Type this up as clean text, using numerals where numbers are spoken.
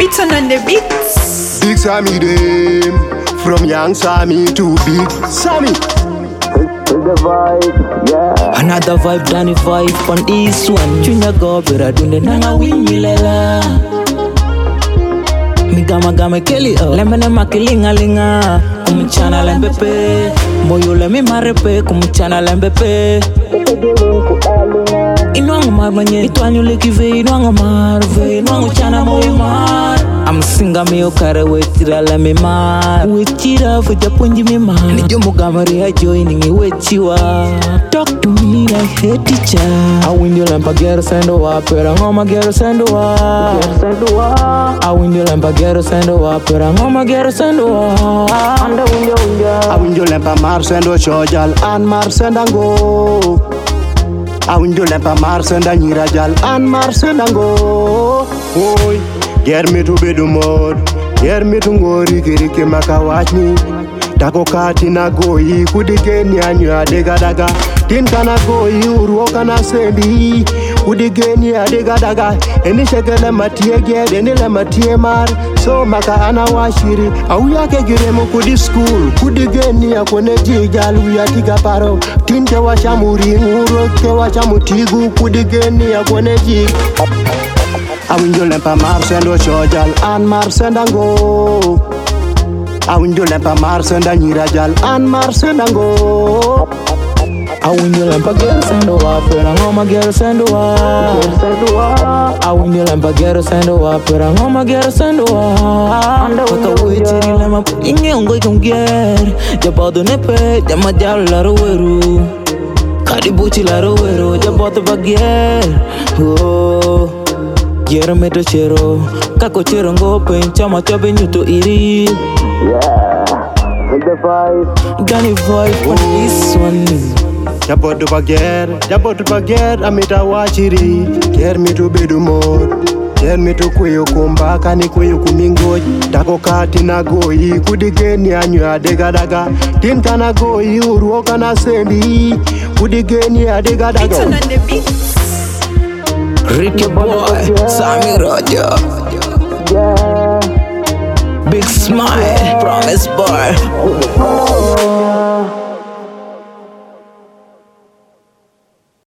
It's on the beats. Big Sammy them, from young Sammy to big Sammy. The vibe, yeah. Another vibe, Danny vibe on this one. Chunya go bera dunde nanga wimilela. Migama game keli o lemene makilinga linga. Kumchana lembepe, moyo lemi marepe. Kumchana lembepe. Inwangu marbanye, itwanyu lekive. Inwangu marve, inwangu chana moyo mar. I'm singa mio kare wetira la me mar. Wetira fuja punji me mar. Nijomu gamari ya joining wetiwa. Talk to me like head teacher. I win you lampa gero sendo wa. Pera ngoma gero sendo wa. I win you lampa gero sendo wa. Pera ngoma gero sendo wa. I win you lampa mar sendo chojal an mar sendango. I win you lampa mar senda nyirajal an mar sendango. Oi. Get me to bedu mod, get me to ngori kirike maka watch me. Tako kati na goyi kudigeni anyu adega daga. Tin kana goyi uruoka na sendi. Kudigeni adega daga. Eni shekele matie ged, eni le matie mar. So maka ana washiri. Auya ke giremo kudi school. Kudigeni ya kone jijal uya tiga paro. Tin ke washamuri nguro ke washamutigu. Kudigeni ya kone jig. I win you lempa mar sendo chojal an mar sendango. I win you lempa mar senda nyirajal an mar sendango. I win you lampa gero sendo wa. Pera ngoma gero sendo wa. I win you lampa gero sendo wa. Pera ngoma gero sendo wa. Kaka wetiri lama inge ongoi kongger. Jabado nepe jama jalo laro weru. Kadibuchi laro weru jabado bagier. Oh. Yero meto chero, kako chero ngope, chama chobe nyuto iri. Yeah, the vibe. Danny vibe on this one. Jabotu bager, amita wachiri. Get me to bedu mod, get me to kweyo kumba, kani kweyo kumingoj. Tako kati na goyi, kudigeni anyu adega daga. Tin kana goyi, uruoka na sendi. Kudigeni adega daga. It's on the beats. Ricky Boy, Sammy Roger. Yeah. Big smile, promise boy.